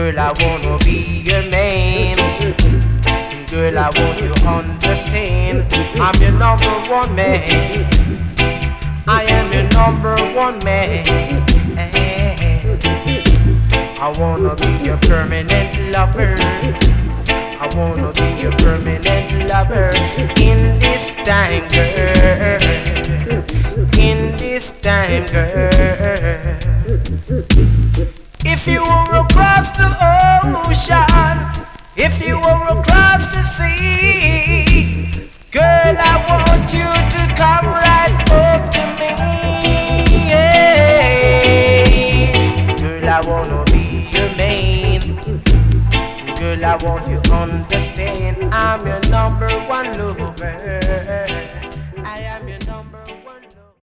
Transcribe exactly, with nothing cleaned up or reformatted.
Girl, I wanna be your man. Girl, I want you to understand. I'm your number one man. I am your number one man. I wanna be your permanent lover. I wanna be your permanent lover. In this time, girl. In this time, girl. If you were across the ocean, if you were across the sea, girl, I want you to come right up to me. Yeah. Girl, I wanna be your man. Girl, I want you to understand I'm your number one lover.